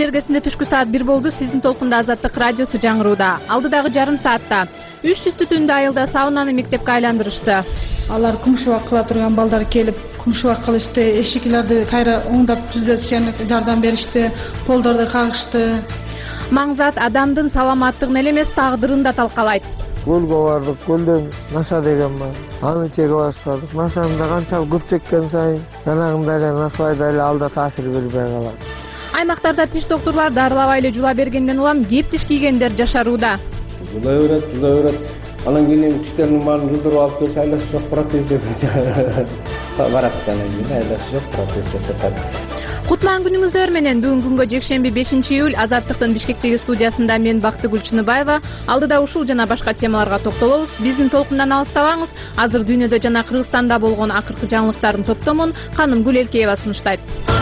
чергесинде түшкү саат 1 болду. Сиздин толкунда Азаттык радиосу жаңырууда. Алдыдагы жарым саатта 300 түтүндүү айылда саунаны мектепке айландырышты. Алар кумшубак кыла турган балдар келип, кумшубак кылышты, эшиклерди кайра оңдоп түздөшкөн жардам беришти, полдорду кагышты. Маңзат адамдын саламаттыгын эле эмес, тагдырын да талкалайт. Көлгө бардык, көлдөн наша деген бар. Аны чеге баштадык. Нашаны да канча көп чеккен сайын жанагындай эле насыбайдай эле алда таасир бербей калат. Аймактарда тиш доктурлар дарылабай эле жула бергенден улам кеп тиш кийгендер жашарууда. Жулай берет. Анан кийин тиштердин баарын жылдырып алып келсе, айласы жок протез деп барат анан кийин айласы жок протез жасатат. Кутман күнүңүздөр менен. Бүгүн күнгө жекшемби 5-июль Азаттыктын Бишкектеги студиясында мен Бактыгүл Чыныбаева. Алдыда ушул жана башка темаларга токтолобуз. Биздин толкундан алыстабаңыз. Азыр дүйнөдө жана Кыргызстанда болгон акыркы жаңылыктардын топтомун Ханым Гүл Элкеева сунуштайт.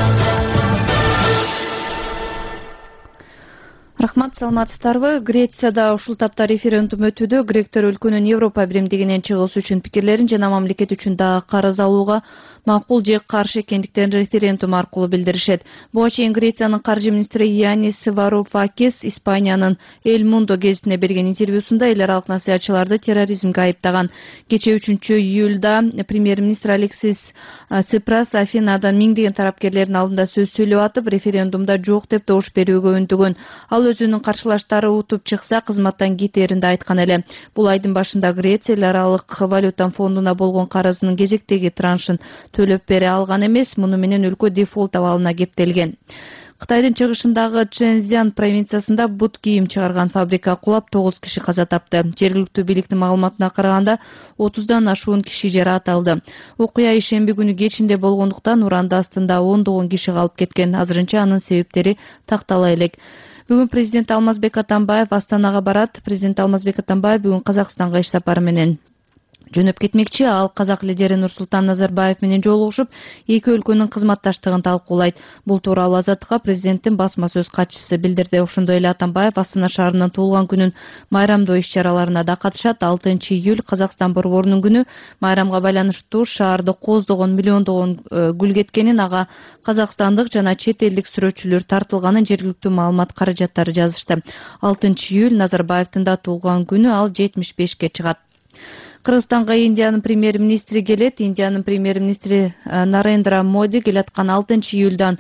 Рахмат, саламатсыздарбы? Грецияда ушул тапта референдум өтүүдө. Гректер өлкөнүн Европа биримдигинен чыгыш үчүн пикирлерин жана мамлекет үчүн дагы карыз алууга макул же каршы экендиктерин референдум аркылуу билдиришет. Буга чейин Грециянын каржы министри Янис Вароуфакис Испаниянын Эль Мундо гезитине берген интервьюсунда эл аралык насаятчыларды терроризмге айыптаган. Кечээ 3-июлда премьер-министр Алексис Ципрас Афинадан миңдеген тарапкерлердин алдында сөз сүйлөп атып, референдумда жок деп добуш берүүгө үндөгөн. Ал өзүнүн каршылаштары утуп чыкса, кызматтан кетерин да айткан эле. Бул айдын башында Греция эл аралык валюта фондуна болгон карызынын кезектеги траншын төлөп бере алган эмес, муну менен өлкө дефолт абалына кептелген. Кытайдын чыгышындагы Чжэнцзян провинциясында бут кийим чыгарган фабрика кулап 9 киши каза тапты. Жергиликтүү бийликтин маалыматына караганда 30дан ашуун киши жаратылды. Окуя ишемби күнү кечинде болгондуктан уранда астында ондогон киши калып кеткен. Азырынча анын себептери тактала элек. Бүгүн президент Алмазбек Атамбаев Астанага барат. Президент Алмазбек Атамбаев бүгүн Казакстанга иш сапары менен жөнөп кетмекчи. Ал казак лидери Нурсултан Назарбаев менен жолугушуп, эки өлкөнүн кызматташтыгын талкуулайт. Бул тууралуу Азаттыкка президенттин басма сөз катчысы билдирди. Ошондой эле Атамбаев Астана шаарынын туулган күнүн майрамдоо иш-чараларына да катышат. 6-июль Казакстан борборунун күнү. Майрамга байланыштуу шаарды кооздогон миллиондогон гүл кеткенин, ага казакстандык жана чет элдик сүрөтчүлөр тартылганын жергиликтүү маалымат каражаттары жазышты. 6-июль Назарбаевдин да туулган күнү, ал 75-ке чыгат. Кыргызстанга Индиянын премьер-министри келет. Индиянын премьер-министри Нарендра Моди келаткан 6-июльдан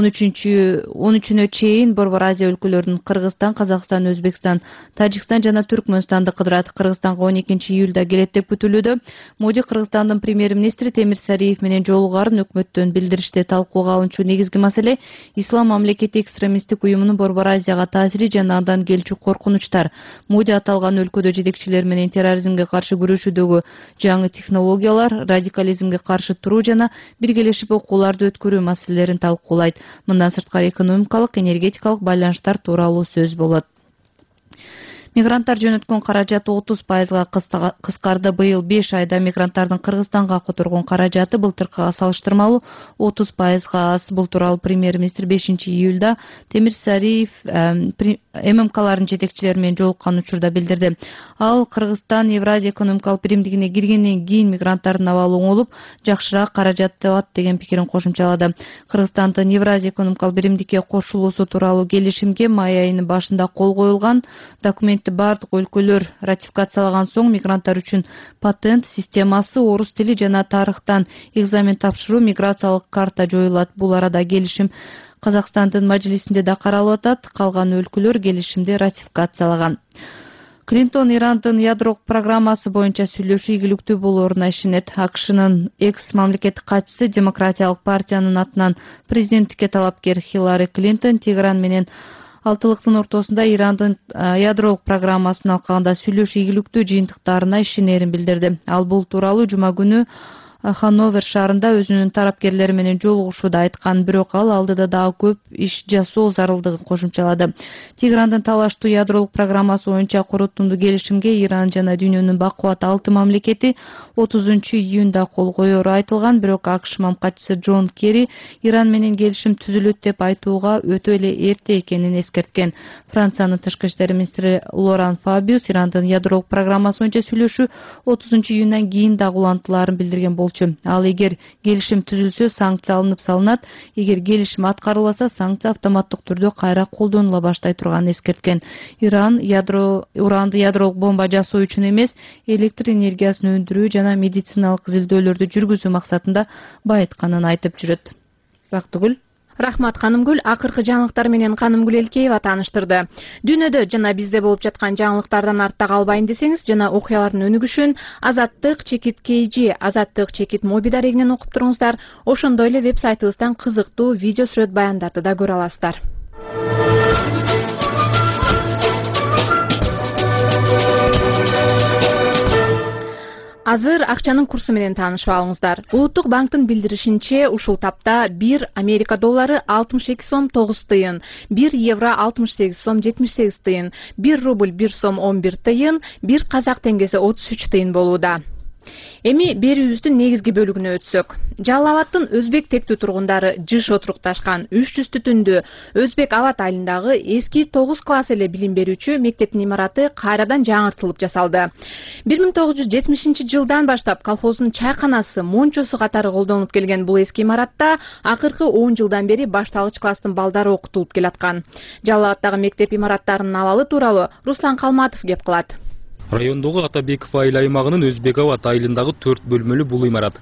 13-үнө чейин Борбор Азия өлкөлөрүнүн Кыргызстан, Казакстан, Өзбекстан, Тажикстан жана Түркмөнстанды кыдырат. Кыргызстанга 12-июльда келет деп күтүлүүдө. Моди Кыргызстандын премьер-министри Темир Сариев менен жолугарын өкмөттөн билдиришти. Талкууга алынчу негизги маселе Ислам мамлекети экстремисттик уюмунун Борбор Азияга таасири жана андан келчү коркунучтар. Моди аталган өлкөдө жетекчилер менен терроризмге каршы күрөшүүдөгү жаңы технологиялар, радикализмге каршы туруу жана биргелешип окууларды өткөрүү маселелерин талкуулайт. Мындан сырткары экономикалык, энергетикалык байланыштар тууралуу сөз болот. Мигранттар жөнөткөн каражаты 30% кыскарды. Быйыл 5 айда мигранттардын Кыргызстанга которгон каражаты былтыркыга салыштырмалуу 30% аз. Бул тууралуу премьер-министр 5-июльда Темир Сариев ММКлардын жетекчилери менен жолуккан учурда билдирди. Ал Кыргызстан Евразия экономикалык биримдигине киргенден кийин мигранттардын абалы оңолуп, жакшыраак каражат табат деген пикирин кошумчалады. Кыргызстандын Евразия экономикалык биримдикке кошулуусу тууралуу келишимге май айынын башында кол коюлган. Документ бардык өлкөлөр ратификациялаган соң мигранттар үчүн патент системасы, орус тили жана тарыхтан экзамен тапшыруу, миграциялык карта жоюлат. Бул арада келишим Казакстандын мажлисинде да каралып атат. Калган өлкөлөр келишимди ратификациялаган. Клинтон Ирандын ядролук программасы боюнча сүйлөшүү ийгиликтүү болооруна ишенет. АКШнын экс мамлекеттик катчысы Демократиялык партиянын атынан президенттикке талапкер Хиллари Клинтон Тегеран менен Алтылыктын ортосунда Ирандын ядролук программасын алкаганда сүйлөшүү ийгиликтүү жыйынтыктарына ишенерин билдирди. Ал бул тууралуу жума күнү Ханновер шаарында өзүнүн тарапкерлери менен жолугушууда айткан, бирок ал алдыда дагы көп иш жасоо зарылдыгын кошумчалады. Тегерандын талаштуу ядролук программасы боюнча корутундуу келишимге Иран жана дүйнөнүн бакубат 6 мамлекети 30-июнда кол коеру айтылган, бирок АКШ мамкатчысы Джон Керри Иран менен келишим түзүлөт деп айтууга өтө эле эрте экенин эскерткен. Франциянын тышкы иштер министри Лоран Фабиус Ирандын ядролук программасы боюнча сүйлөшүү 30-июндан кийин дагы улантыларын билдирген болсо болчу. Ал эгер келишим түзүлсө, санкция алынып салынат. Эгер келишим аткарылбаса, санкция автоматтык түрдө кайра колдонула баштай турганын эскерткен. Иран уранды ядролук бомба жасоо үчүн эмес, электр энергиясын өндүрүү жана медициналык изилдөөлөрдү жүргүзүү максатында байытканын айтып жүрөт. Бактыгүл. Рахмат Канымгүл. Акыркы жаңылыктар менен Канымгүл Элкеева тааныштырды. Дүйнөдө жана бизде болуп жаткан жаңылыктардан артта калбайын десеңиз жана окуялардын өнүгүшүн Азаттык чекит KG, Азаттык чекит моби дарегинен окуп туруңуздар. Ошондой эле веб-сайтыбыздан кызыктуу видео сүрөт баяндарды да көрө аласыздар. Азыр акчанын курсу менен таанышып алыңыздар. Улуттук банктын билдиришинче, ушул тапта 1 Америка доллары 62 сом 9 тыйын, 1 евро 68 сом 78 тыйын, 1 рубль 1 сом 11 тыйын, 1 казак теңгеси 33 тыйын болууда. Эми берүүбүздүн негизги бөлүгүнө өтсөк. Жалал Абадтын өзбек тектүү тургундары жыш отурукташкан 300 түтүндүү Өзбек Абад айылындагы эски 9 класс эле билим берүүчү мектептин имараты кайрадан жаңыртылып жасалды. 1970 жылдан баштап колхоздун чайканасы, мончосу катары колдонулуп келген бул эски имаратта акыркы 10 жылдан бери башталгыч класстын балдары окутулуп келаткан. Жалал Абадтагы мектеп имараттарынын абалы тууралуу Руслан Калматов кеп кылат. Райондогу Атабеков айыл аймагынын Өзбек Абад айылындагы 4 бөлмөлүү бул имарат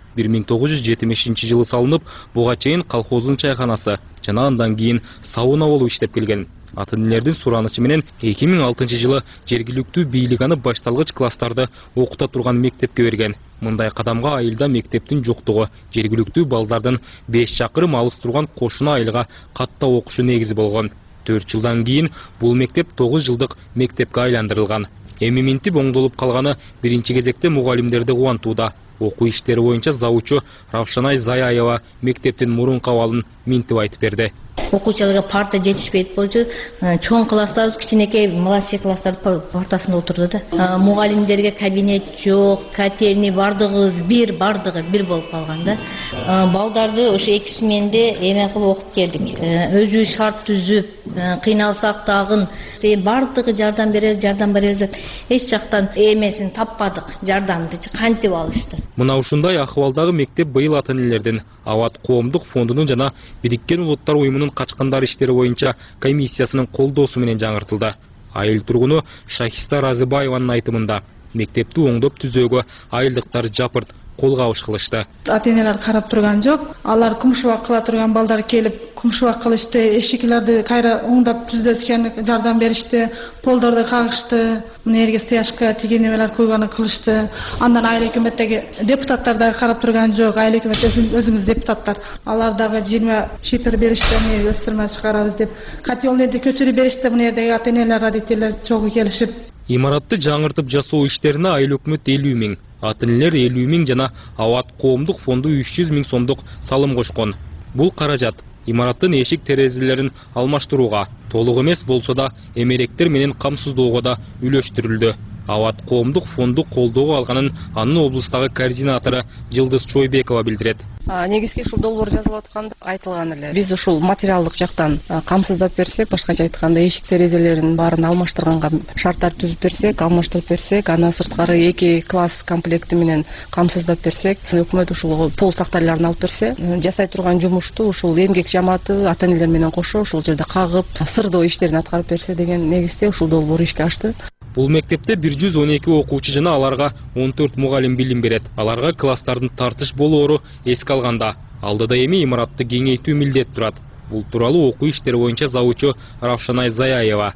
1970 жылы салынып, буга чейин колхоздун чайканасы жана андан кийин сауна болуп иштеп келген. Ата-энелердин суранычы менен 2006 жылы жергиликтүү бийлик аны башталгыч класстарды окута турган мектепке берген. Мындай кадамга айылда мектептин жоктугу, жергиликтүү балдардын 5 чакырым алыс турган кошуна айылга каттап окушу негизи болгон. 4 жылдан кийин бул мектеп 9 жылдык мектепке айландырылган. Эми минтип оңдолуп калганы биринчи кезекте мугалимдерди кубантууда. Окуу иштери боюнча завучу Равшанай Заяева мектептин мурунку абалын минтип айтып берди. Окуучуларга парта жетишпейт болчу. Чоң класстарыбыз кичинекей младший класстардын партасында отурду да. Мугалимдерге кабинет жок, котельный бардыгыбыз бир болуп калган да. Балдарды ошо 2 сменде эме кылып окуп келдик. Өзүбүз шарт түзүп, кыйналсак дагы бардыгы жардам беребиз деп эч жактан эмесин таппадык, жардамды кантип алышты. Мына ушундай акыбалдагы мектеп быйыл ата-энелердин Абад коомдук фондунун жана Бириккен Улуттар уюмунун качкандар иштери боюнча комиссиясынын колдоосу менен жаңыртылды. Айыл тургуну Шахиста Разыбаеванын айтымында мектепти оңдоп түзөөгө айылдыктар жапырт кол кабыш кылышты. Ата-энелер карап турган жок. Алар кумшубак кыла турган балдар келип кумшубак кылышты, эшиклерди кайра оңдоп түздөшкөн жардам беришти, полдорду кагышты, мына стояшка тиген немелер койгону кылышты. Андан айыл өкмөттөгү депутаттар да карап турган жок. Айыл өкмөт өзүңүз депутаттар. Алар дагы 20 шипер беришти, мына өстүрмө чыгарабыз деп. Котелныйды көчүрүп беришти, мына жердеги ата-энелер, родителер чогуу келишип. Имаратты жаңыртып жасоо иштерине айыл өкмөт 50 000, ата-энелер 50 000 жана Абад коомдук фонду 300 000 сомдук салым кошкон. Бул каражат имараттын эшик терезелерин алмаштырууга, толук эмес болсо да эмеректер менен камсыздоого да үлөштүрүлдү. Абад коомдук фонду колдоого алганын анын облустагы координатору Жылдыз Чойбекова билдирет. Негизги ушул долбоор жазылып атканда айтылган эле. Биз ушул материалдык жактан камсыздап берсек, башкача айтканда эшик терезелерин баарын алмаштырганга шарттар түзүп берсек, алмаштырып берсек, аны сырткары 2 класс комплекти менен камсыздап берсек, өкмөт ушул пол тактайларын алып берсе, жасай турган жумушту ушул эмгек жамааты ата-энелер менен кошо ушул жерде кагып, сырдоо иштерин аткарып берсе деген негизде ушул долбоор ишке ашты. Бул мектепте 112 окуучу жана аларга 14 мугалим билим берет. Аларга класстардын тартыш болоору эске алганда, алдыда эми имаратты кеңейтүү милдет турат. Бул тууралуу окуу иштери боюнча завучу Равшанай Заяева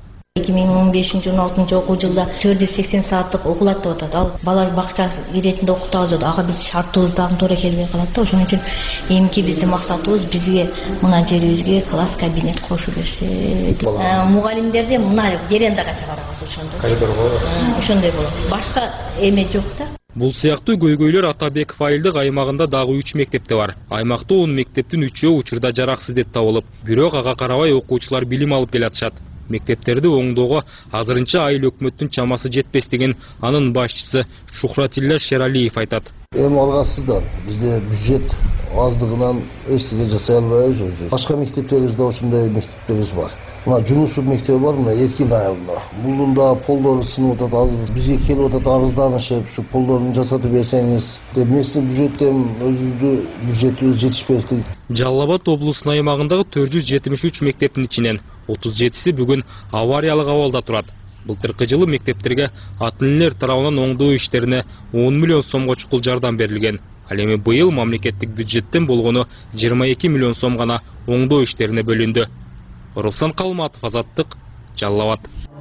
2015-16 окуу жылда 480 сааттык окулат деп атат. Ал бала бакчасы иретинде окутабыз. Ага биз шартыбыздагы туура келбей калат да. Ошон үчүн эмки биздин максатыбыз бизге мына жерибизге класс кабинет кошуп берсе. Мугалимдерди мына верандага чыгарабыз ошондой. Коридорго. Ошондой болот. Башка эме жок да. Бул сыяктуу көйгөйлөр Атабеков айылдык аймагында дагы 3 мектепте бар. Аймакта 10 мектептин 3-өө учурда жараксыз деп табылып, бирок ага карабай окуучулар билим алып келатышат. Мектептерди оңдоого азырынча айыл өкмөттүн чамасы жетпес деген анын башчысы Шухратилла Шералиев айтат. Эми алгасыздар, бизде бюджет аздыгынан эч нерсе жасай албайбыз. Башка мектептерибизде ошондой мектептерибиз бар. Мына Жунусов мектеби бар, мына Эркин айылында. Булдун да полдору сынып атат азыр. Бизге келип атат арызданышып, ушу полдорун жасатып берсеңиз деп местный бюджеттен өзүбүздү бюджетибиз жетишпес дейт. Жалал Абад облусунун аймагындагы 473 мектептин ичинен 37си бүгүн авариялык абалда турат. Былтыркы жылы мектептерге ата-энелер тарабынан оңдоо иштерине 10 миллион сомго чукул жардам берилген. Ал эми быйыл мамлекеттик бюджеттен болгону 22 миллион сом гана оңдоо иштерине бөлүндү. Руслан Калматов, Азаттык, Жалал Абад.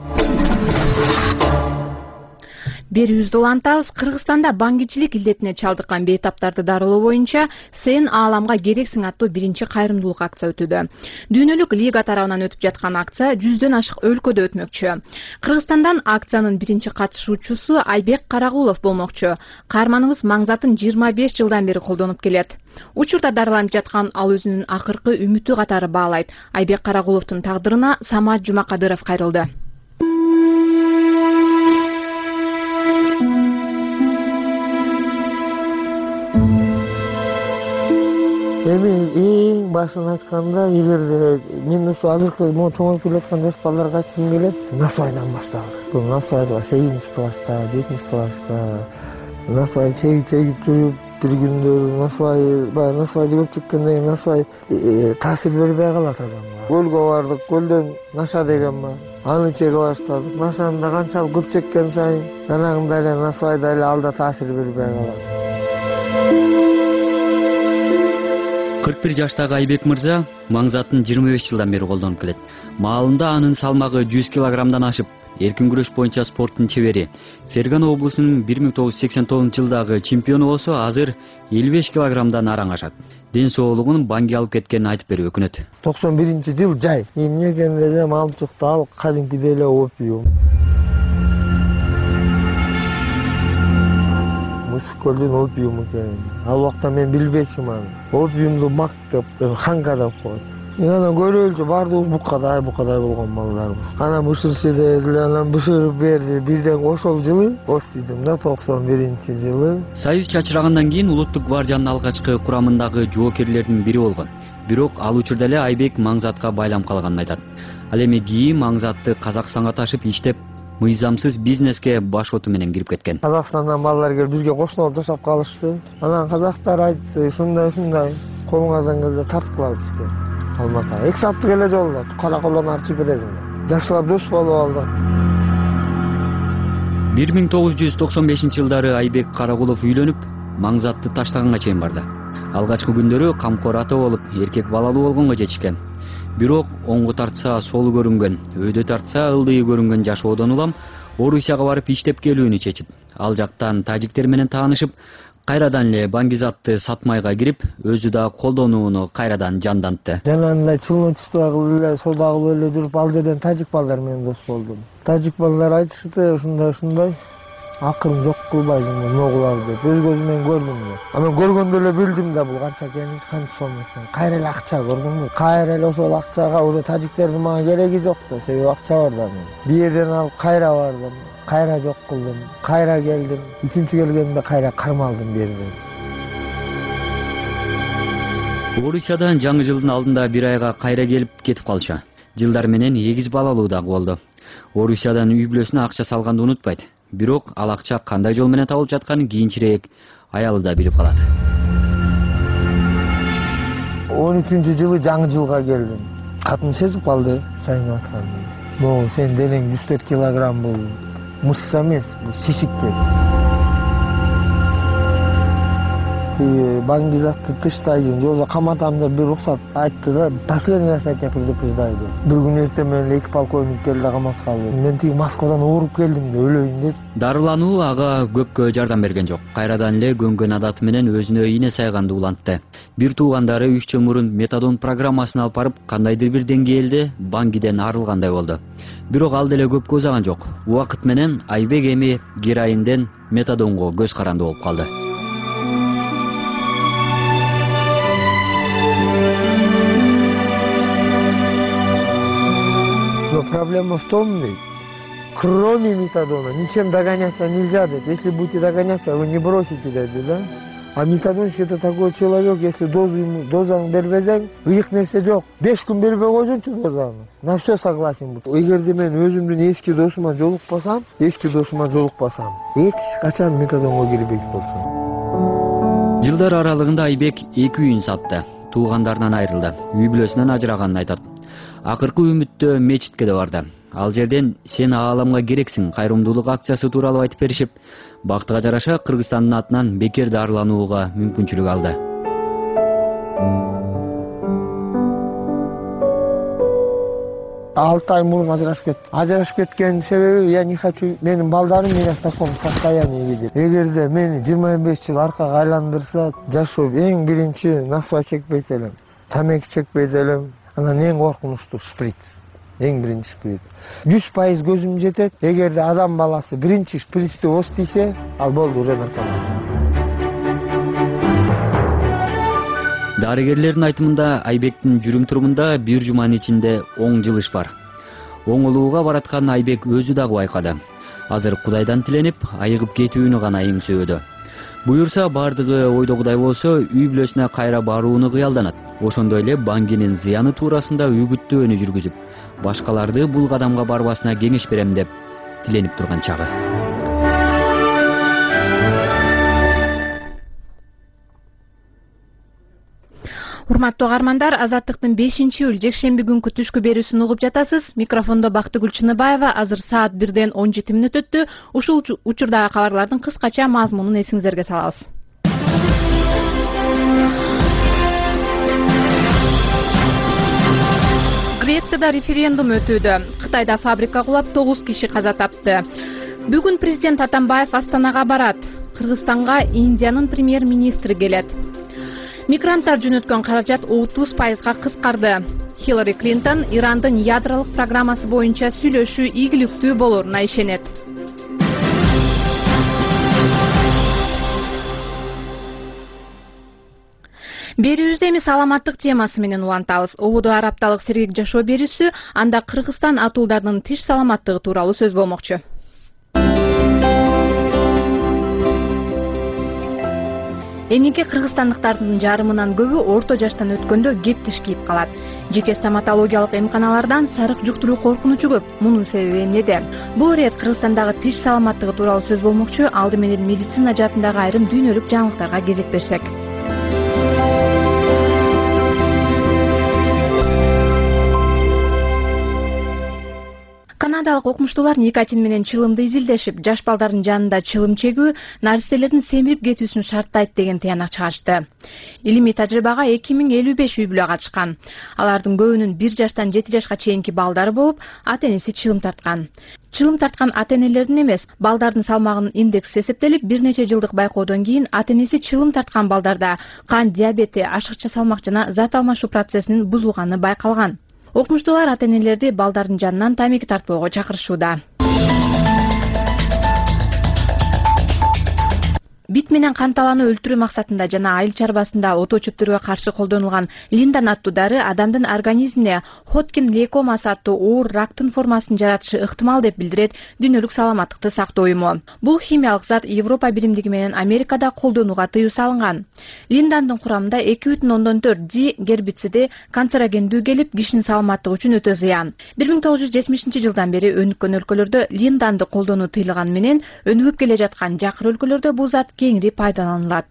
Берүүбүздү улантабыз. Кыргызстанда баңгичилик илдетине чалдыккан бейтаптарды дарылоо боюнча Сен ааламга керексиң аттуу биринчи кайрымдуулук акция өтүүдө. Дүйнөлүк лига тарабынан өтүп жаткан акция 100дөн ашык өлкөдө өтмөкчү. Кыргызстандан акциянын биринчи катышуучусу Айбек Карагулов болмокчу. Каарманыбыз маңзатын 25 жылдан бери колдонуп келет. Учурда дарыланып жаткан ал өзүнүн акыркы үмүтү катары баалайт. Айбек Карагуловдун тагдырына Самат Жумакадыров кайрылды. Эми эң башын айтканда, эгерде мен ушу азыркы чоңоюп келаткан жаш балдарга айткым келет, насыбайдан баштагыла. Бул насыбайда 8 класста, 7 класста насыбай чегип жүрүп бир күндөр насыбайды көп чеккенден кийин насыбай таасир бербей калат адамга. Көлгө бардык, көлдөн наша деген бар. Аны чеге баштадык. Нашаны да канчалык көп чеккен сайын жанагындай эле насыбайда эле алда таасир бербей калат. 41 жаштагы Айбек мырза маңзатын 25 жылдан бери колдонуп келет. Маалында анын салмагы 100 килограммдан ашып, эркин күрөш боюнча спорттун чебери. Фергана облусунун 1989 жылдагы чемпиону болсо, азыр 55 килограммдан араң ашат. Ден соолугун банги алып кеткенин айтып берип өкүнөт. 91-жыл жай. Эмне экенин мамчыкты алып, кадимкидей эле опиум. Мускулдун опиуму экен. Ал убакта мен билбечүмүн аны. Опиумду мактап, ханга деп коет. Анан көрөлчү бардыгы букадай болгон балдарыбыз. Анан бышырчыда анан бышырып берди. Бирден ошол жылы остидим да 91-жылы. Союз чачырагандан кийин улуттук гвардиянын алгачкы курамындагы жоокерлердин бири болгон. Бирок ал учурда эле Айбек маңзатка байланып калганын айтат. Ал эми кийин маңзатты Казакстанга ташып иштеп, мыйзамсыз бизнеске баш оту менен кирип кеткен. Казакстандан балдар келип бизге кошуналып жашап калышты. Анан казактар айтты, ушундай колуңардан келсе тартып бизге. Алматыга 2 сааттык эле жолдо Караколдон арчып кетесиң. Жакшылап дос болуп алдык. 1995 жылдары Айбек Карагулов үйлөнүп, маңзатты таштаганга чейин барды. Алгачкы күндөрү камкор ата болуп, эркек балалуу болгонго жетишкен. Бирок оңго тартса солу көрүнгөн, өйдө тартса ылдыйы көрүнгөн жашоодон улам Орусияга барып иштеп келүүнү чечип, ал жактан тажиктер менен таанышып, кайрадан эле баңгизатты сатмайга кирип, өзү да колдонууну кайрадан жандантты. Жанагындай чулмучтагы эле содагы эле жүрүп, ал жерден тажик балдар менен дос болдум. Тажик балдар айтышты, ушундай акырын жок кылбайсың могулар деп. Өз көзүмөн көрдүм да. Анан көргөндө эле билдим да бул канча экенин, канча сом экенин. Кайра эле акча көрдүңбү? Кайра эле ошол акчага уже тажиктердин мага кереги жок да, себеби акча бар да. Бир жерден алып кайра бардым, кайра жок кылдым, кайра келдим. Үчүнчү келгенде кайра кармалдым бир жерден. Орусиядан жаңы жылдын алдында бир айга кайра келип кетип калчу. Жылдар менен 8 балалуу дагы болду. Орусиядан үй бүлөсүнө акча салганды унутпайт. Бирок ал акча кандай жол менен табылып жатканын кийинчерээк аялы да билип калат. 13-жылы жаңы жылга келдим. Катын сезип калды, сайын атканды. Могу сен денең 104 килограмм бул. Мышца эмес, бул шишиктер. Баңгизатты тыштайсың, жолдо каматам деп бир уруксат айтты да, последний раз я тебя предупреждаю. Бир күн эртең менен 2 полковник келди да камап калды. Мен тиги Москвадан ооруп келдим да, өлөйүн деп. Дарылануу ага көпкө жардам берген жок. Кайрадан эле көнгөн адаты менен өзүнө ийне сайганды улантты. Бир туугандары 3 жыл мурун метадон программасын алып барып, кандайдыр бир деңгээлде баңгиден арылгандай болду. Бирок ал деле көпкө узаган жок. Убакыт менен Айбек эми героинден метадонго көз каранды болуп калды. Проблема в том, кроме метадона, ничем догоняться нельзя, если будете догоняться, вы не бросите, да? А метадонщикте такой человек, если дозаны бербесең, ыйык нерсе жок. 5 күн бербей койсоңчу дозаны. На все согласен. Эгерде мен өзүмдүн эски досума жолукпасам, эч качан метадонго кирбейт болсом. Жылдар аралыгында Айбек 2 үйүн сатты. Туугандарынан айрылды. Үй бүлөсүнөн ажыраганын айтат. Акыркы үмүттө мечитке да барды. Ал жерден сен ааламга керексиң кайрымдуулук акциясы тууралуу айтып беришип, бактыга жараша Кыргызстандын атынан бекер дарыланууга мүмкүнчүлүк алды. Алты ай мурун ажырашып кеткен себеби я не хочу, менин балдарым меня в таком состоянии видеть. Эгерде мени 25 жыл аркага айландырса, жашоо эң биринчи насва чекпейт элем, тамеки чекпейт элем. Анан эң коркунучтуу шприц. Эң биринчи шприц. 100% көзүм жетет. Эгерде адам баласы биринчи шприцти ос тийсе, ал болду уже наркоман. Дарыгерлердин айтымында Айбектин жүрүм-турумунда бир жуманын ичинде оң жылыш бар. Оңолууга бараткан Айбек өзү дагы байкады. Азыр Кудайдан тиленип, айыгып кетүүнү гана эңсөөдө. Буюрса бардыгы ойдогудай болсо, үй бүлөсүнө кайра барууну кыялданат. Ошондой эле банкинин зыяны туурасында үгүттөөнү жүргүзүп, башкаларды бул кадамга барбасына кеңеш берем деп тиленип турган чагы. Урматтуу каармандар, Азаттыктын 5-июль жекшемби күнкү түшкү берүүсүн угуп жатасыз. Микрофондо Бактыгүл Чыныбаева. Азыр саат 1-ден 17 мүнөт өттү. Ушул учурдагы кабарлардын кыскача мазмунун эсиңиздерге салабыз. Грецияда референдум өтүүдө. Кытайда фабрика кулап 9 киши каза тапты. Бүгүн президент Атамбаев Астанага барат. Кыргызстанга Индиянын премьер-министри келет. Мигранттар жөнөткөн каражат 30%га кыскарды. Хиллари Клинтон Ирандын ядролук программасы боюнча сүйлөшүү ийгиликтүү болоруна ишенет. Берүүбүздө эми саламаттык темасы менен улантабыз. Ободо арапталык сергек жашоо берүүсү, анда Кыргызстан атуулдардын тиш саламаттыгы тууралуу сөз болмокчу. Эмнеге кыргызстандыктардын жарымынан көбү орто жаштан өткөндө кеп тиш кийип калат. Жеке стоматологиялык эмканалардан сарык жуктуруу коркунучу көп. Мунун себеби эмнеде? Бул ирет Кыргызстандагы тиш саламаттыгы тууралуу сөз болмокчу. Алды менен медицина жаатындагы айрым дүйнөлүк жаңылыктарга кезек берсек. Канадалык окумуштуулар никотин менен чылымды изилдешип, жаш балдардын жанында чылым чегүү наристелердин семирип кетүүсүн шарттайт деген тыянак чыгарышты. Илимий тажрыйбага 2055 үй бүлө катышкан. Алардын көбүнүн 1 жаштан 7 жашка чейинки балдары болуп, ата-энеси чылым тарткан. Чылым тарткан ата-энелердин эмес, балдардын салмагынын индекси эсептелип, бир нече жылдык байкоодон кийин ата-энеси чылым тарткан балдарда кан диабети, ашыкча салмак жана зат алмашуу процессинин бузулганы байкалган. Окумуштуулар ата-энелерди балдардын жанынан тамеки тартпоого чакырышууда. Бит менен кан талааны өлтүрүү максатында жана айыл чарбасында ото чөптөргө каршы колдонулган линдан аттуу дары адамдын организмине Хоткин лейкомасы аттуу оор рактын формасын жаратышы ыктымал деп билдирет Дүйнөлүк саламаттыкты сактоо уюму. Бул химиялык зат Европа биримдиги менен Америкада колдонууга тыюу салынган. Линдандын курамында 2,4 Д гербициди канцерогендүү келип, кишинин саламаттыгы үчүн өтө зыян. 1970-жылдан бери өнүккөн өлкөлөрдө линданды колдонуу тыйылган менен өнүгүп келе жаткан жакыр өлкөлөрдө бул зат кеңири пайдаланылат.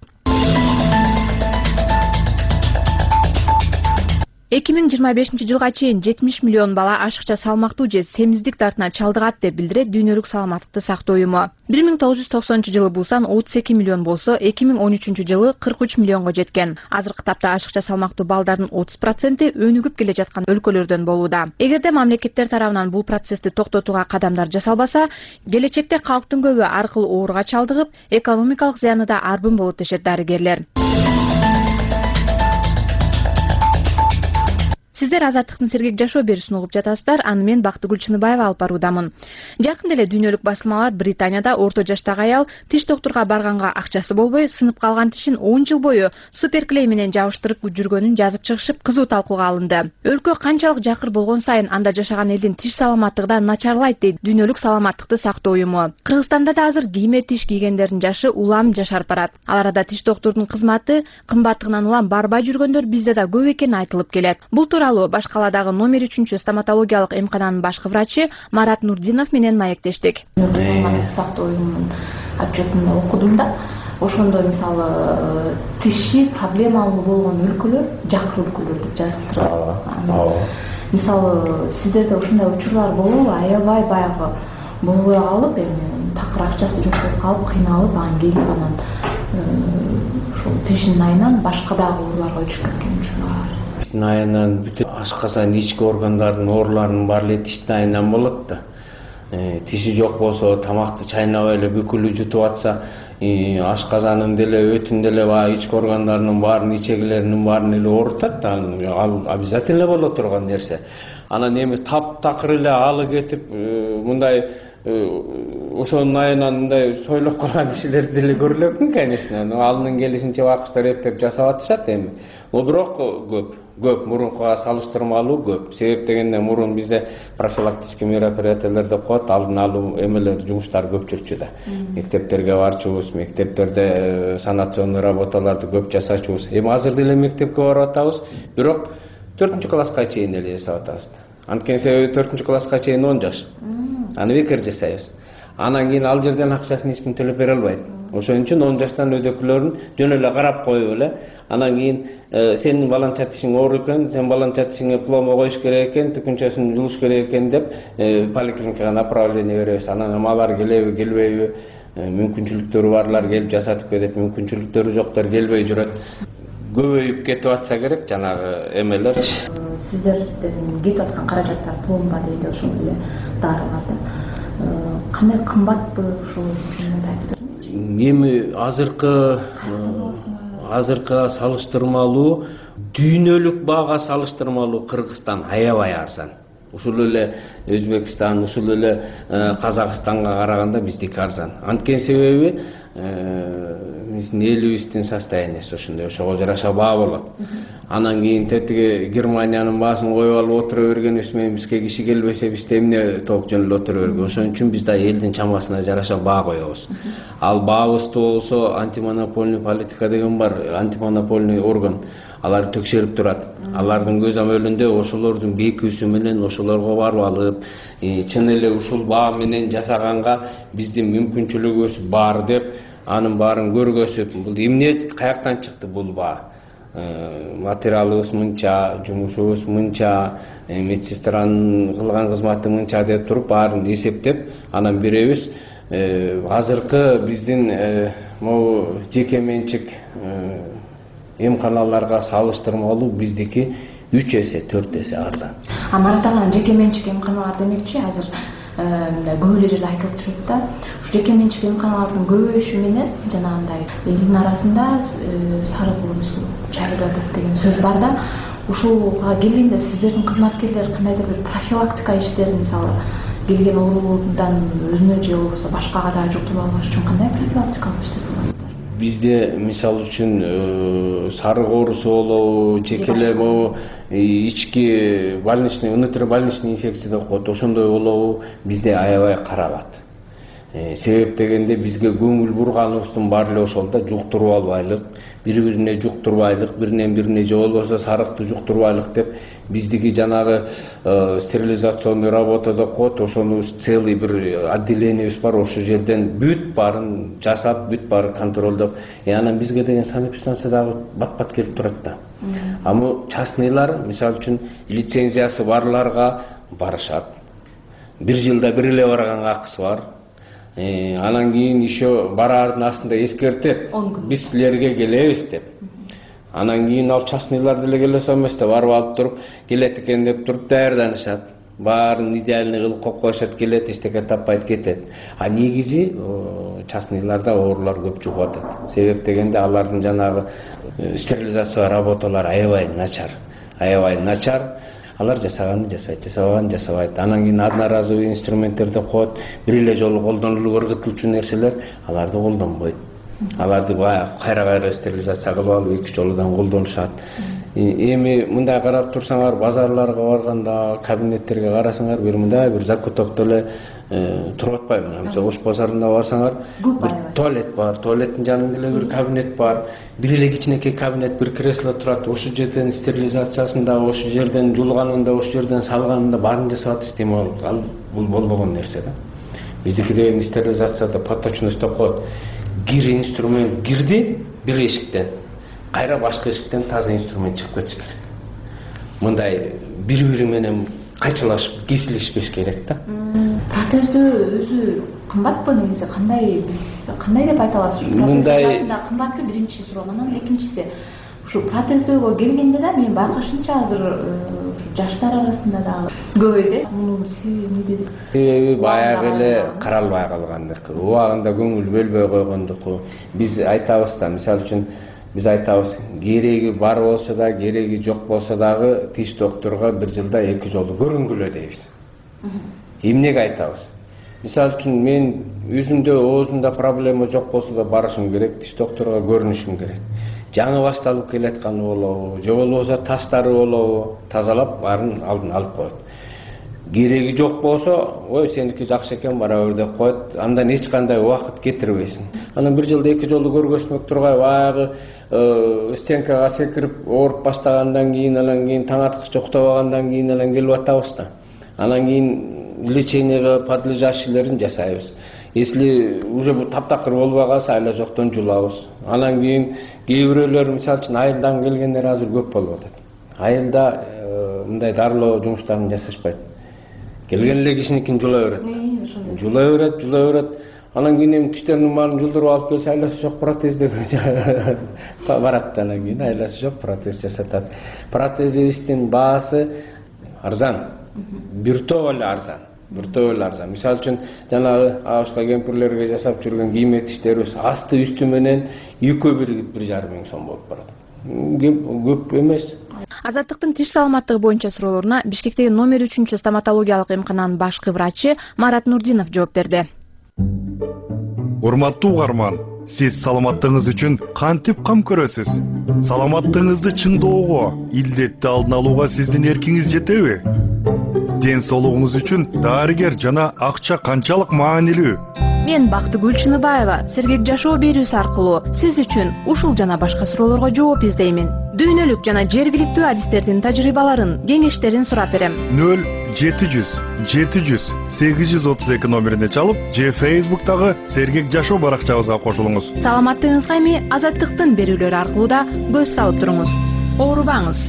2025-жылга чейин 70 миллион бала ашыкча салмактуу же семиздик дартына чалдыгат деп билдирет Дүйнөлүк саламаттыкты сактоо уюму. 1990-жылы бул сан 32 миллион болсо, 2013-жылы 43 миллионго жеткен. Азыркы тапта ашыкча салмактуу балдардын 30% өнүгүп келе жаткан өлкөлөрдөн болууда. Эгерде мамлекеттер тарабынан бул процессти токтотууга кадамдар жасалбаса, келечекте калктын көбү аркылуу ооруга чалдыгып, экономикалык зыяны да арбын болот дешет дарыгерлер. Сиздер Азаттыктын Сергек жашоо берүүсүн угуп жатасыздар. Аны мен Бактыгүл Чыныбаева алып баруудамын. Жакында эле дүйнөлүк басылмалар Британияда орто жаштагы аял тиш доктурга барганга акчасы болбой, сынып калган тишин 10 жыл бою суперклей менен жабыштырып жүргөнүн жазып чыгышып, кызуу талкууга алынды. Өлкө канчалык жакыр болгон сайын анда жашаган элдин тиш саламаттыгы да начарлайт дейт дүйнөлүк саламаттыкты сактоо уюму. Кыргызстанда да азыр кийме тиш кийгендердин жашы улам жашарып барат. Ал арада тиш доктурдун кызматы кымбаттыгынан улам барбай жүргөндөр бизде да көп экени айтылып келет. Бул тууралуу Баш каладагы номер 3 стоматологиялык эмкананын башкы врачы Марат Нурдинов менен маектештик. Саламаттык сактоо уюмунун отчетунда окудум да. Ошондо мисалы тиши проблемалуу болгон өлкөлөр жакыр өлкөлөр деп жазып турат. Мисалы сиздерде ушундай учурлар болобу? Аябай баягы болбой калып, эми такыр акчасы жок болуп калып, кыйналып, анан келип анан ушул тишинин айынан башка дагы ооруларга өтүшүп кеткен учурлар. Тиштин айынан бүтүн ашказан ички органдардын ооруларынын баары эле тиштин айынан болот да. Тиши жок болсо, тамакты чайнабай эле бүкүлү жутуп атса, ашказанын деле, өтүн деле, ички органдарынын баарын, ичегилеринин баарын эле оорутат да. Ал обязательно боло турган нерсе. Анан эми таптакыр эле алы кетип, мындай ошонун айынан мындай сойлоп калган кишилер деле көрүлөт экен, конечно. Алынын келишинче убакыттар эптеп жасап атышат эми. Бирок көп мурункуга салыштырмалуу көп. Себеп дегенде мурун бизде профилактический мероприятиялар деп коет, алдын алуу эмелер, жумуштар көп жүрчү да. Мектептерге барчубуз, мектептерде санационный работаларды көп жасачубуз. Эми азыр деле мектепке барып атабыз, бирок 4-класска чейин эле жасап атабыз. Анткени себеби 4-класска чейин 10 жаш. Аны бекер жасайбыз. Анан кийин ал жерден акчасын эч ким төлөп бере албайт. Ошон үчүн 10 жаштан өйдөкүлөрүн жөн эле карап коюп эле, анан кийин сенин баланча тишиң оор экен, сен баланча тишиңе пломба коюш керек экен, түкүнчөсүн жууш керек экен деп поликлиникага направление беребиз. Анан алар келеби, келбейби, мүмкүнчүлүктөрү барлар келип жасатып кетет, мүмкүнчүлүктөрү жоктор келбей жүрөт. Көбөйүп кетип атса керек жанагы эмелер. Сиздерден кетип аткан каражаттар пломба дейди, ошол эле дарыларды. Кандай кымбатпы ушул жөнүндө айтып бериңизчи? Эми азыркы салыштырмалуу дүйнөлүк баага салыштырмалуу Кыргызстан аябай арзан. Ушул эле Өзбекстан, ушул эле Казакстанга караганда биздики арзан. Анткени себеби биздин элибиздин состояниясы ошондой, ошого жараша баа болот. Анан кийин тетиги Германиянын баасын коюп алып отура бергенибиз менен бизге киши келбесе бизде эмне толук жөн эле отура берген. Ошон үчүн биз да элдин чамасына жараша баа коебуз. Ал баабызды болсо антимонопольный политика деген бар, антимонопольный орган. Алар текшерип турат. Алардын көз амөлүндө ошолордун бекүүсү менен ошолорго барып алып, чын эле ушул баа менен жасаганга биздин мүмкүнчүлүгүбүз бар деп, анын баарын көргөзүп, бул эмне каяктан чыкты бул баа? Материалыбыз мынча, жумушубуз мынча, медсестранын кылган кызматы мынча деп туруп баарын эсептеп, анан беребиз. Азыркы биздин могу жеке менчик эмканаларга салыштырмалуу биздики 3 эсе, 4 эсе арзан. Марат ага, жеке менчик эмканалар демекчи, азыр көп эле жерде айтылып турат да. Ушу жеке менчик эмканалардын көбөйүшү менен жанагындай элдин арасында сары курусу чайылып атат деген сөз бар да. Ушуга келгенде сиздердин кызматкерлер кандайдыр бир профилактика иштерин, мисалы келген оорулуудан өзүнө же болбосо башкага да жуктуруп албаш үчүн кандай профилактикалык иштер кыласыздар? Бизде мисалы үчүн сары коорусу болобу, жекеле могу ички больничный, внутрибольничный инфекция деп коет, ошондой болобу бизде аябай каралат. Себеп дегенде бизге көңүл бурганыбыздын баары эле ошол да, жуктуруп албайлык, бири-бирине жуктурбайлык, биринен бирине же болбосо сарыкты жуктурбайлык деп биздики жанагы стерилизационный работа деп коет, ошону целый бир отделениябыз бар, ошол жерден бүт баарын жасап, бүт баарын контролдоп, анан бизге деген санэпидстанция дагы бат-бат келип турат да. Ама частныйлар, мисалы үчүн лицензиясы барларга барышат. 1 жылда бир эле барганга акысы бар. Анан кийин еще бараардын астында эскертет, биз силерге келебиз деп. Анан кийин ал частныйлар деле келесе эмес да, барып алып туруп келет экен деп туруп даярданышат. Баарын идеальный кылып коюп коюшат, келет, эчтеке таппайт кетет. А негизи частныйларда оорулар көп чыгып атат. Себеп дегенде алардын жанагы стерилизация работалары аябай начар. алар жасаганын жасайт, жасабаганын жасабайт. Анан кийин одноразовый инструменттерди коет, бир эле жолу колдонулуп ыргытылчу нерселер аларды колдонбойт. Аларды кайра стерилизация кылып алып 2 жолудан колдонушат. Эми мындай карап турсаңар, базарларга барганда, кабинеттерге карасаңар, бир закутокто эле туруп атпайбы. Мисалы Ош базарында барсаңар, бир туалет бар, туалеттин жанында эле бир кабинет бар. Бир эле кичинекей кабинет, бир кресло турат. Ошол жерден стерилизациясында, ошол жерден жулганында, ошол жерден салганында баарын жасап атышат. Эми ал бул болбогон нерсе да. Биздики деген стерилизацияда поточностьто коет. Инструмент кирди бир эшиктен, кайра башка эшиктен таза инструмент чыгып кетиш керек. Мындай бири-бири менен кайчылашып, кесилишпеш керек да. Протездөө өзү кымбатпы негизи? Кандай деп айта аласыз? Мындай кымбатпы биринчи суроо. Анан экинчиси, ушу протездөөгө келгенде да мен байкашымча азыр жаштар арасында дагы көбөйдү. Мунун себеби эмне? Баягы эле каралбай калгандык, убагында көңүл бөлбөй койгондук. Биз айтабыз да, мисалы үчүн биз айтабыз, кереги бар болсо да, кереги жок болсо дагы тиш докторго бир жылда 2 жолу көрүнгүлө дейбиз. Эмнеге айтабыз? Мисалы үчүн мен өзүмдө оозумда проблема жок болсо да барышым керек, тиш докторго көрүнүшүм керек. Жаңы башталып келатканы болобу, же болбосо таштары болобу, тазалап баарын алдын алып коет. Кереги жок болсо, ой сеники жакшы экен, бара бер деп коет. Андан эч кандай убакыт кетирбейсиң. Анан бир жылда 2 жолу көргөзмөк тургай баягы стенкага секирип ооруп баштагандан кийин, анан кийин таң аткыча уктабагандан кийин анан келип атабыз да. Анан кийин лечениеге подлежащийлерин жасайбыз. Если уже бу таптакыр болбой калса, айла жоктон жулабыз. Анан кийин кээ бирөөлөр мисалы үчүн айылдан келгендер азыр көп болуп атат. Айылда мындай дарылоо жумуштарын жасашпайт. Келген эле кишиникин жула берет. Жула берет. Анан кийин тиштеринин баарын жулдуруп алып келсе, айласы жок протездег барат. Анан кийин айласы жок протез жасатат. Протезистин баасы арзан. Бир топ эле арзан. Мисалы үчүн жанагы абашка кемпирлерге жасап жүргөн кийме тиштерибиз асты үстү менен 2-1,5 миң сом болуп барат. Көп эмес. Азаттыктын тиш саламаттыгы боюнча суроолоруна Бишкектеги номер 3 стоматологиялык эмкананын башкы врачы Марат Нурдинов жооп берди. Урматтуу угарман, сиз саламаттыгыңыз үчүн кантип кам көрөсүз? Саламаттыгыңызды чыңдоого, илдетти алдын алууга сиздин эркиңиз жетеби? Ден соолугуңуз үчүн дарыгер жана акча канчалык маанилүү? Мен Бактыгүл Чыныбаева Сергек жашоо берүүсү аркылуу сиз үчүн ушул жана башка суроолорго жооп издеймин. Дүйнөлүк жана жергиликтүү адистердин тажрыйбаларын, кеңештерин сурап берем. 0-700-832 номерине чалып, же Facebook'тагы Сергек жашоо баракчабызга кошулуңуз. Саламаттыгыңызга эми Азаттыктын берүүлөрү аркылуу да көз салып туруңуз. Оорубаңыз.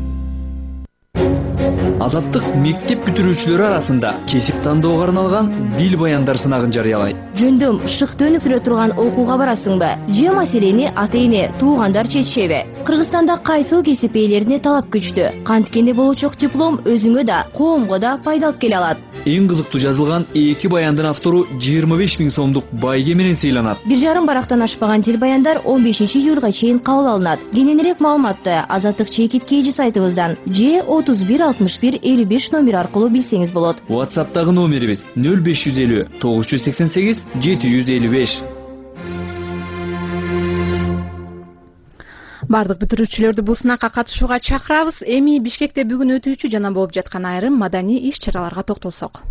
Азаттык мектеп бүтүрүүчүлөрү арасында кесип тандоого арналган дил баяндар сынагын жарыялайт. Жөндөм шыкты өнүп жүрө турган окууга барасыңбы? Же маселени ата-эне, туугандар чечишеби? Кыргызстанда кайсыл кесип ээлерине талап күчтүү? Канткенде болочок диплом өзүңө да, коомго да пайда алып келе алат. Эң кызыктуу жазылган 2 баяндын автору 25 миң сомдук байге менен сыйланат. 1,5 барактан ашпаган дил баяндар 15 июлга чейин кабыл алынат. Кененирээк маалыматты Азаттык чекит кейжи сайтыбыздан же 316155 номер аркылуу билсеңиз болот. WhatsApp'тагы номерибиз 0550 988 755. Бардык бүтүрүүчүлөрдү бул сынакка катышууга чакырабыз. Эми Бишкекте бүгүн өтүүчү жана болуп жаткан айрым маданий иш-чараларга токтолсок.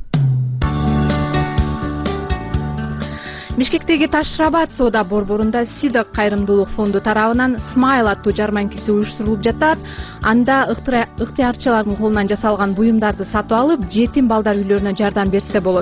Бишкектеги Ташрабад соода борборунда Сидок кайрымдуулук фонду тарабынан Smile аттуу жарманкеси уюштурулуп жатат. Анда ыктыярчылардын колунан жасалган буюмдарды сатып алып, жетим балдар үйлөрүнө жардам берсе болот.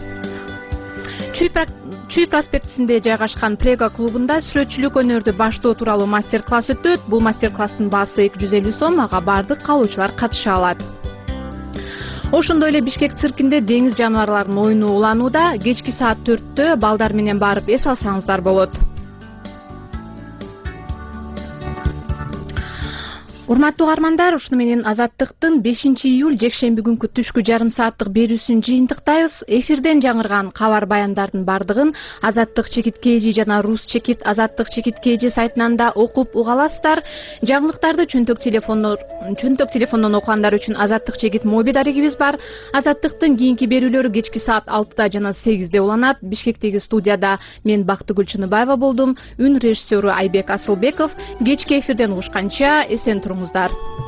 Чүй проспектисинде жайгашкан Прега клубунда сүрөтчүлүк өнөрдү баштоо тууралуу мастер-класс өтөт. Бул мастер-класстын баасы 250 сом, ага бардык калуучулар катыша алат. Ошондой эле Бишкек циркинде деңиз жаныбарларынын оюну уланууда. Кечки саат 4-тө балдар менен барып эс алсаңыздар болот. Урматтуу угармандар, ушуну менен Азаттыктын 5-июль жекшемби күнкү түшкү жарым сааттык берүүсүн жыйынтыктайбыз. Эфирден жаңырган кабар баяндардын бардыгын Азаттык чекит KG жана Рус чекит Азаттык чекит KG сайтынан да окуп уга аласыздар. Жаңылыктарды чөнтөк телефондон окугандар үчүн Азаттык чекит моби дарегибиз бар. Азаттыктын кийинки берүүлөрү кечки саат 6-да жана 8-де уланат. Бишкектеги студияда мен Бактыгүл Чыныбаева болдум. Үн режиссеру Айбек Асылбеков. Кечки эфирден угушканча эсен туруңуздар.